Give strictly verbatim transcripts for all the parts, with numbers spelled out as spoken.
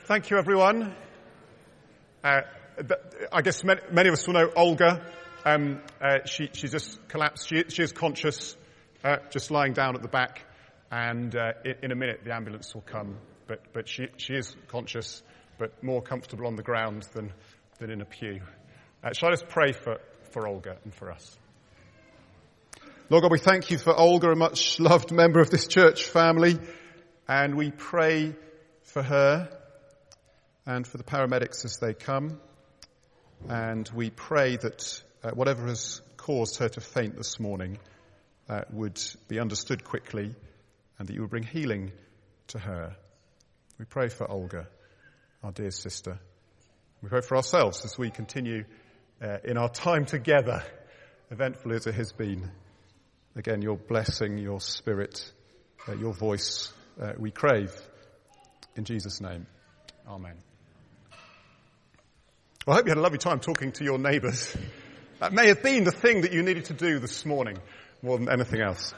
Thank you, everyone. Uh, I guess many, many of us will know Olga. Um, uh, she, she just collapsed. She, she is conscious, uh, just lying down at the back. And uh, in, in a minute, the ambulance will come. But, but she, she is conscious, but more comfortable on the ground than, than in a pew. Uh, shall I just pray for, for Olga and for us? Lord God, we thank you for Olga, a much loved member of this church family. And we pray for her and for the paramedics as they come. And we pray that uh, whatever has caused her to faint this morning uh, would be understood quickly and that you would bring healing to her. We pray for Olga, our dear sister. We pray for ourselves as we continue uh, in our time together, eventful as it has been. Again, your blessing, your spirit, uh, your voice, uh, we crave. In Jesus' name, amen. Well, I hope you had a lovely time talking to your neighbours. That may have been the thing that you needed to do this morning, more than anything else.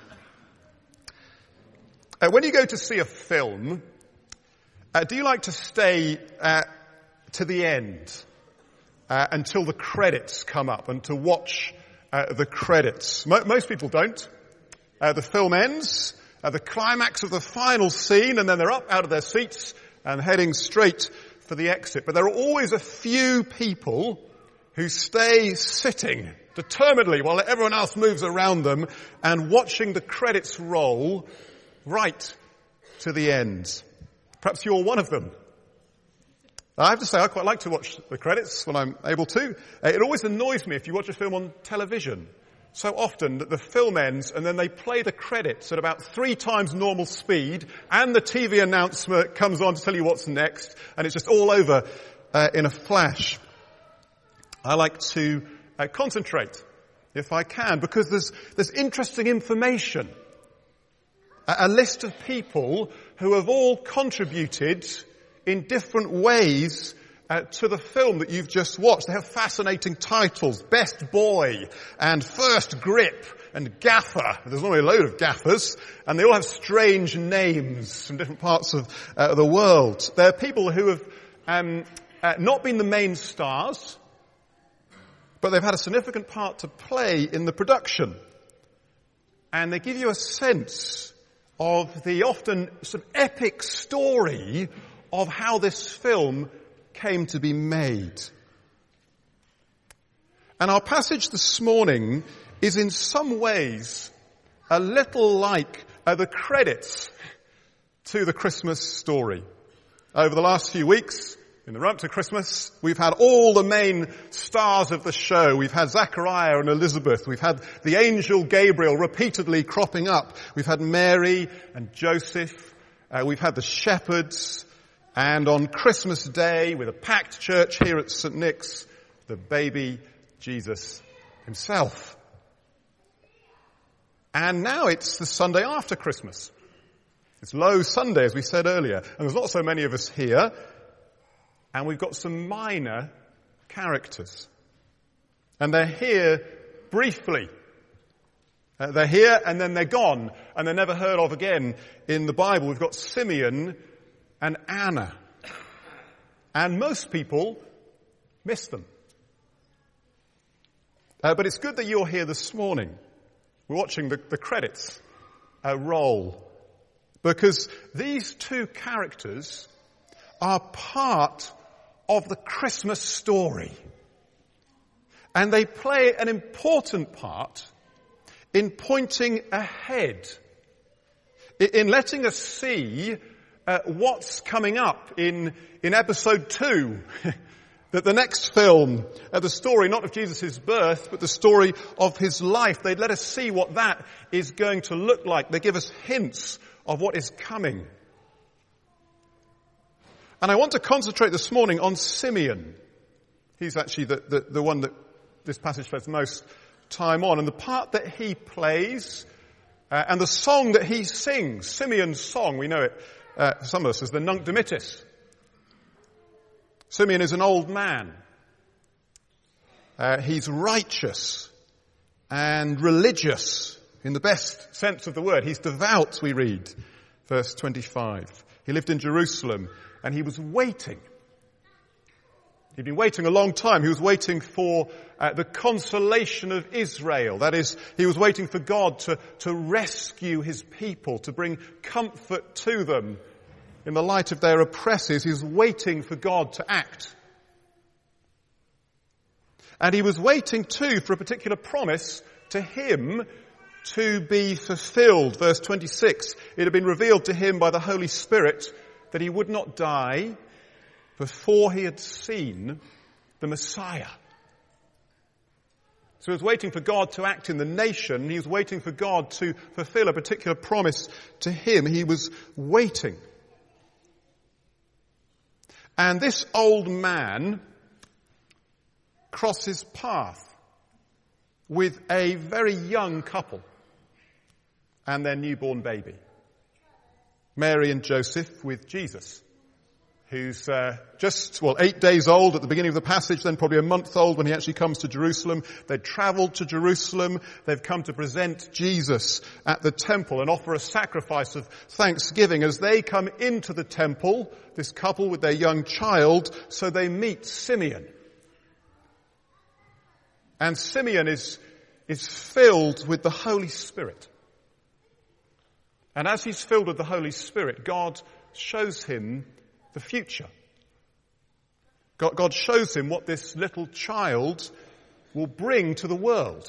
Uh, when you go to see a film, uh, do you like to stay uh, to the end uh, until the credits come up and to watch uh, the credits? Mo- most people don't. Uh, the film ends, uh, the climax of the final scene, and then they're up out of their seats and heading straight for the exit. But there are always a few people who stay sitting determinedly while everyone else moves around them and watching the credits roll right to the end. Perhaps you're one of them. I have to say, I quite like to watch the credits when I'm able to. Uh, it always annoys me if you watch a film on television so often that the film ends and then they play the credits at about three times normal speed and the T V announcement comes on to tell you what's next and it's just all over uh, in a flash. I like to uh, concentrate if I can because there's, there's interesting information. A, a list of people who have all contributed in different ways Uh, to the film that you've just watched. They have fascinating titles, Best Boy and First Grip and Gaffer. There's normally a load of gaffers, and they all have strange names from different parts of uh, the world. There are people who have um, uh, not been the main stars, but they've had a significant part to play in the production. And they give you a sense of the often sort of epic story of how this film came to be made. And our passage this morning is in some ways a little like uh, the credits to the Christmas story. Over the last few weeks, in the run-up to Christmas, we've had all the main stars of the show. We've had Zachariah and Elizabeth. We've had the angel Gabriel repeatedly cropping up. We've had Mary and Joseph. Uh, we've had the shepherds. And on Christmas Day, with a packed church here at Saint Nick's, the baby Jesus himself. And now it's the Sunday after Christmas. It's Low Sunday, as we said earlier. And there's not so many of us here. And we've got some minor characters. And they're here briefly. Uh, they're here and then they're gone. And they're never heard of again in the Bible. We've got Simeon and Anna. And most people miss them. Uh, but it's good that you're here this morning. We're watching the, the credits uh, roll. Because these two characters are part of the Christmas story. And they play an important part in pointing ahead. In, in letting us see Uh, what's coming up in, in episode two. That the next film, uh, the story not of Jesus' birth, but the story of his life, they'd let us see what that is going to look like. They give us hints of what is coming. And I want to concentrate this morning on Simeon. He's actually the, the, the one that this passage spends most time on. And the part that he plays uh, and the song that he sings, Simeon's song, we know it Uh, some of us as the Nunc Dimittis. Simeon is an old man. Uh, he's righteous and religious in the best sense of the word. He's devout, we read, verse twenty-five. He lived in Jerusalem and he was waiting. He'd been waiting a long time. He was waiting for uh, the consolation of Israel. That is, he was waiting for God to, to rescue his people, to bring comfort to them in the light of their oppressors. He was waiting for God to act. And he was waiting too for a particular promise to him to be fulfilled. Verse twenty-six, it had been revealed to him by the Holy Spirit that he would not die before he had seen the Messiah. So he was waiting for God to act in the nation. He was waiting for God to fulfill a particular promise to him. He was waiting. And this old man crosses path with a very young couple and their newborn baby. Mary and Joseph with Jesus, who's uh, just, well, eight days old at the beginning of the passage, then probably a month old when he actually comes to Jerusalem. They'd travelled to Jerusalem. They've come to present Jesus at the temple and offer a sacrifice of thanksgiving. As they come into the temple, this couple with their young child, so they meet Simeon. And Simeon is, is filled with the Holy Spirit. And as he's filled with the Holy Spirit, God shows him the future. God, God shows him what this little child will bring to the world.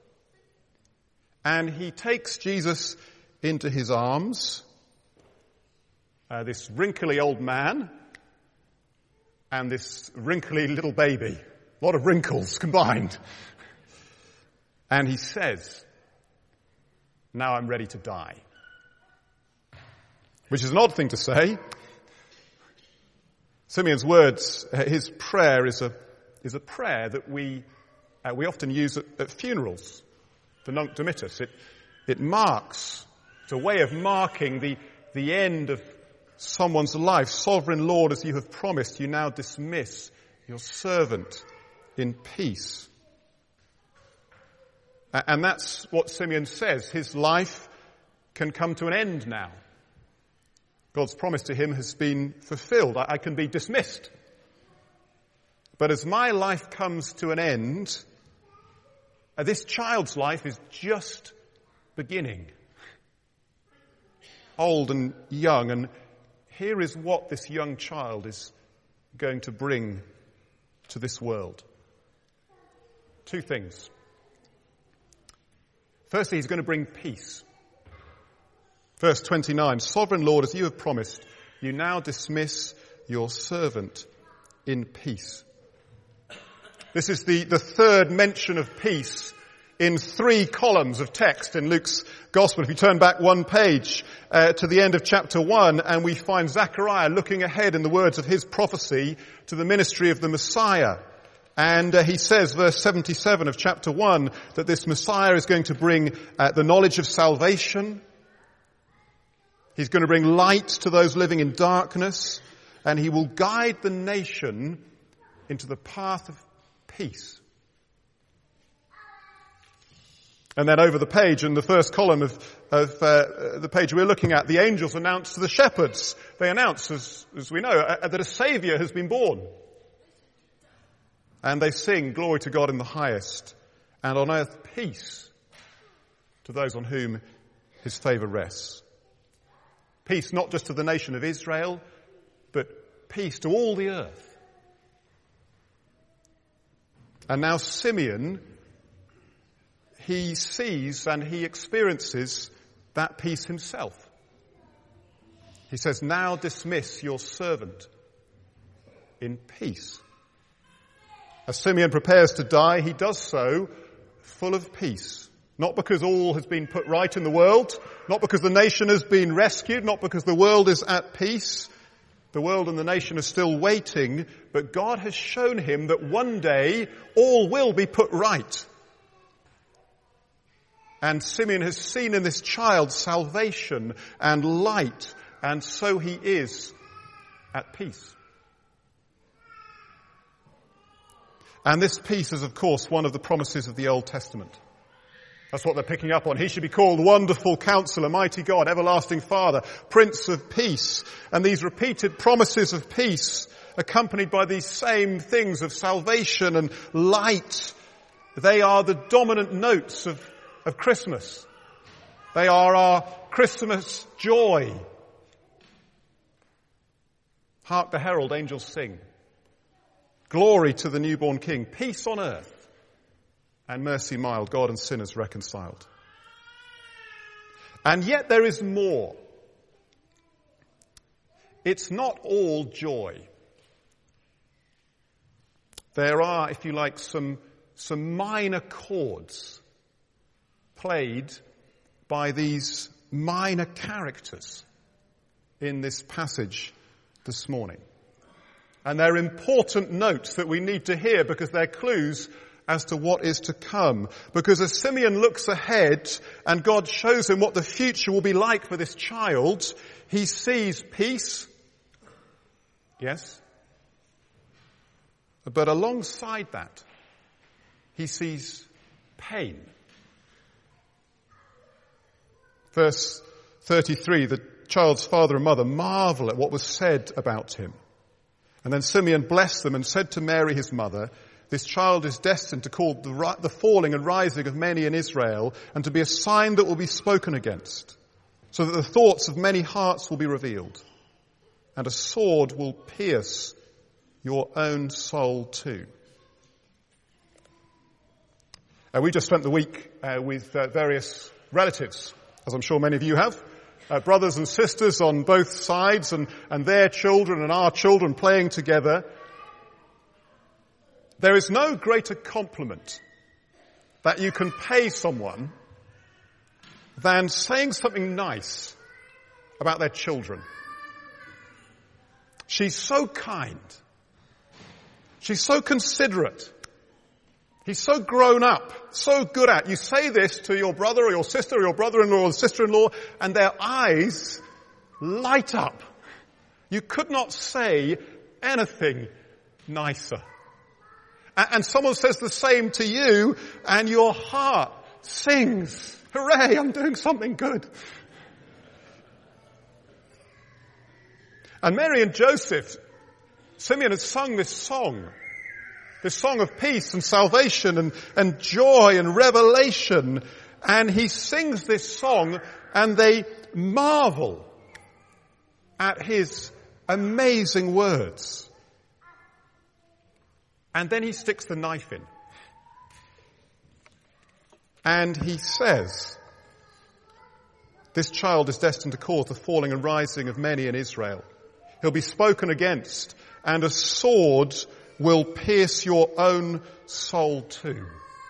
And he takes Jesus into his arms, uh, this wrinkly old man and this wrinkly little baby. A lot of wrinkles combined. And he says, "Now I'm ready to die." Which is an odd thing to say. Simeon's words, his prayer is a is a prayer that we uh, we often use at, at funerals. The Nunc Dimittis. It it marks. It's a way of marking the the end of someone's life. Sovereign Lord, as you have promised, you now dismiss your servant in peace. Uh, and that's what Simeon says. His life can come to an end now. God's promise to him has been fulfilled. I, I can be dismissed. But as my life comes to an end, uh, this child's life is just beginning. Old and young, and here is what this young child is going to bring to this world. Two things. Firstly, he's going to bring peace. Verse twenty-nine, Sovereign Lord, as you have promised, you now dismiss your servant in peace. This is the, the third mention of peace in three columns of text in Luke's Gospel. If you turn back one page uh, to the end of chapter one, and we find Zechariah looking ahead in the words of his prophecy to the ministry of the Messiah. And uh, he says, verse seventy-seven of chapter one, that this Messiah is going to bring uh, the knowledge of salvation. He's going to bring light to those living in darkness, and he will guide the nation into the path of peace. And then over the page, in the first column of, of uh, the page we're looking at, the angels announce to the shepherds, they announce, as, as we know, uh, that a Saviour has been born. And they sing, glory to God in the highest, and on earth peace to those on whom his favour rests. Peace not just to the nation of Israel, but peace to all the earth. And now Simeon, he sees and he experiences that peace himself. He says, now dismiss your servant in peace. As Simeon prepares to die, he does so full of peace. Not because all has been put right in the world, not because the nation has been rescued, not because the world is at peace. The world and the nation are still waiting, but God has shown him that one day all will be put right. And Simeon has seen in this child salvation and light, and so he is at peace. And this peace is, of course, one of the promises of the Old Testament. That's what they're picking up on. He should be called Wonderful Counselor, Mighty God, Everlasting Father, Prince of Peace. And these repeated promises of peace, accompanied by these same things of salvation and light, they are the dominant notes of, of Christmas. They are our Christmas joy. Hark the herald angels sing. Glory to the newborn King. Peace on earth and mercy mild, God and sinners reconciled. And yet there is more. It's not all joy. There are, if you like, some, some minor chords played by these minor characters in this passage this morning. And they're important notes that we need to hear because they're clues as to what is to come. Because as Simeon looks ahead and God shows him what the future will be like for this child, he sees peace. Yes? But alongside that, he sees pain. Verse thirty-three, the child's father and mother marvel at what was said about him. And then Simeon blessed them and said to Mary, his mother, this child is destined to call the, the falling and rising of many in Israel and to be a sign that will be spoken against, so that the thoughts of many hearts will be revealed, and a sword will pierce your own soul too. Uh, we just spent the week uh, with uh, various relatives, as I'm sure many of you have. Uh, brothers and sisters on both sides and, and their children and our children playing together. There is no greater compliment that you can pay someone than saying something nice about their children. She's so kind. She's so considerate. He's so grown up, so good at. You say this to your brother or your sister or your brother-in-law or sister-in-law and their eyes light up. You could not say anything nicer. And someone says the same to you and your heart sings. Hooray, I'm doing something good. And Mary and Joseph, Simeon had sung this song. This song of peace and salvation and, and joy and revelation. And he sings this song and they marvel at his amazing words. And then he sticks the knife in. And he says, this child is destined to cause the falling and rising of many in Israel. He'll be spoken against, and a sword will pierce your own soul too.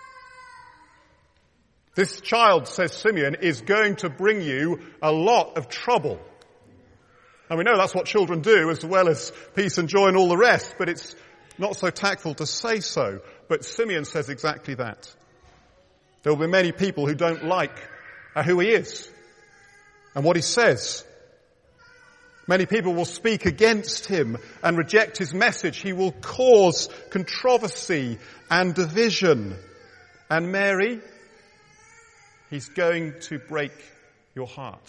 This child, says Simeon, is going to bring you a lot of trouble. And we know that's what children do, as well as peace and joy and all the rest, but it's not so tactful to say so. But Simeon says exactly that. There will be many people who don't like uh, who he is and what he says. Many people will speak against him and reject his message. He will cause controversy and division. And Mary, he's going to break your heart.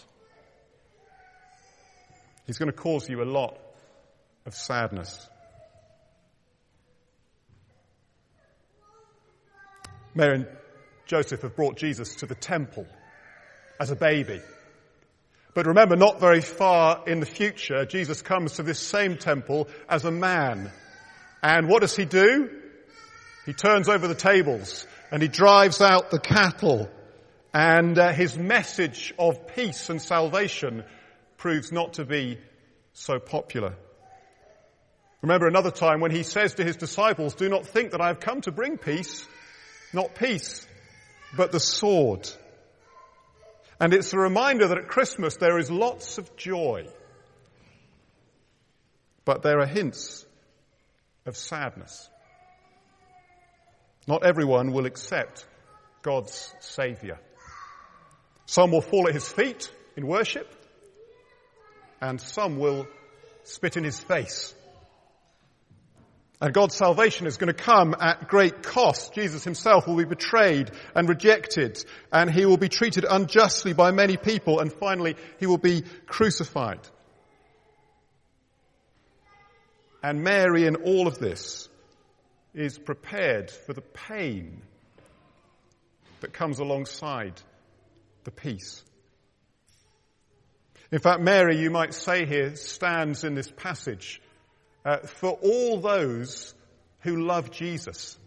He's going to cause you a lot of sadness. Mary and Joseph have brought Jesus to the temple as a baby. But remember, not very far in the future, Jesus comes to this same temple as a man. And what does he do? He turns over the tables and he drives out the cattle. And uh, his message of peace and salvation proves not to be so popular. Remember another time when he says to his disciples, do not think that I have come to bring peace, not peace, but the sword. And it's a reminder that at Christmas there is lots of joy, but there are hints of sadness. Not everyone will accept God's Saviour. Some will fall at his feet in worship, and some will spit in his face. And God's salvation is going to come at great cost. Jesus himself will be betrayed and rejected, and he will be treated unjustly by many people, and finally he will be crucified. And Mary, in all of this, is prepared for the pain that comes alongside the peace. In fact, Mary, you might say here, stands in this passage uh, for all those who love Jesus.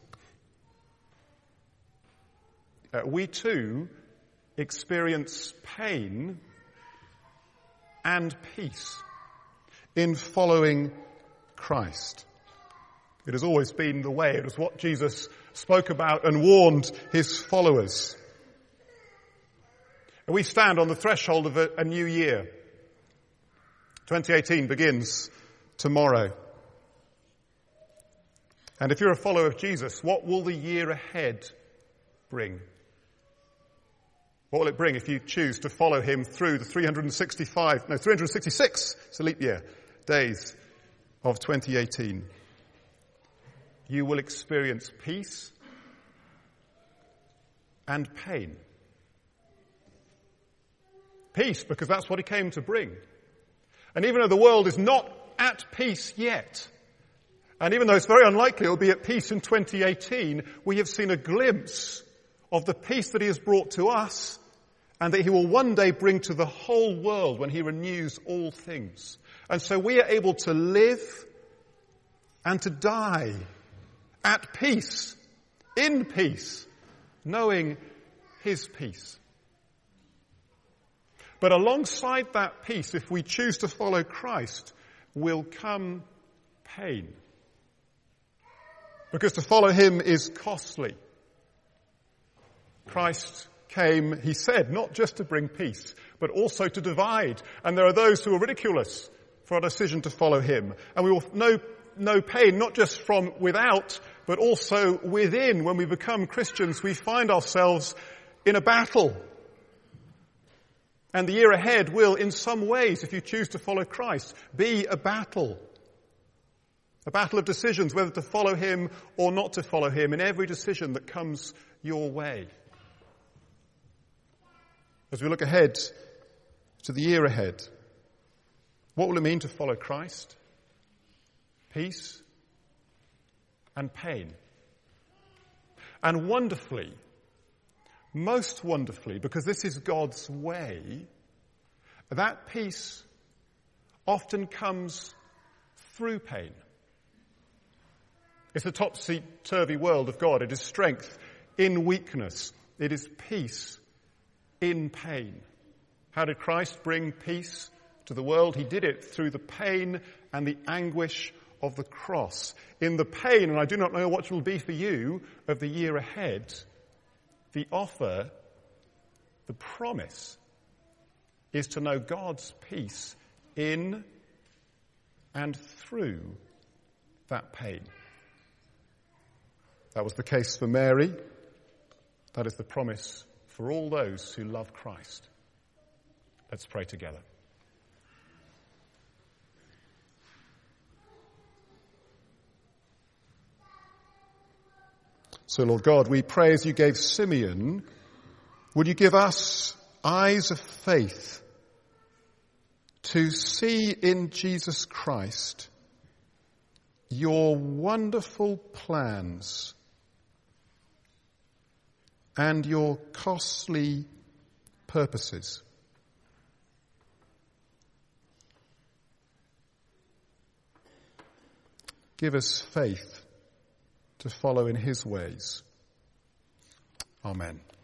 Uh, we too experience pain and peace in following Christ. It has always been the way. It was what Jesus spoke about and warned his followers. And we stand on the threshold of a, a new year. twenty eighteen begins tomorrow. And if you're a follower of Jesus, what will the year ahead bring? What will it bring if you choose to follow him through the three hundred sixty-five, no, three hundred sixty-six, it's a leap year, days of twenty eighteen? You will experience peace and pain. Peace, because that's what he came to bring. And even though the world is not at peace yet, and even though it's very unlikely it will be at peace in twenty eighteen, we have seen a glimpse of the peace that he has brought to us, and that he will one day bring to the whole world when he renews all things. And so we are able to live and to die at peace, in peace, knowing his peace. But alongside that peace, if we choose to follow Christ, will come pain. Because to follow him is costly. Christ came, he said, not just to bring peace, but also to divide. And there are those who will ridicule us for our decision to follow him. And we will know, know pain, not just from without, but also within. When we become Christians, we find ourselves in a battle. And the year ahead will, in some ways, if you choose to follow Christ, be a battle. A battle of decisions, whether to follow him or not to follow him, in every decision that comes your way. As we look ahead to the year ahead, what will it mean to follow Christ? Peace and pain. And wonderfully, most wonderfully, because this is God's way, that peace often comes through pain. It's the topsy-turvy world of God. It is strength in weakness. It is peace in pain. How did Christ bring peace to the world? He did it through the pain and the anguish of the cross. In the pain, and I do not know what it will be for you, of the year ahead, the offer, the promise, is to know God's peace in and through that pain. That was the case for Mary. That is the promise for all those who love Christ. Let's pray together. So, Lord God, we pray as you gave Simeon, would you give us eyes of faith to see in Jesus Christ your wonderful plans and your costly purposes. Give us faith to follow in his ways. Amen.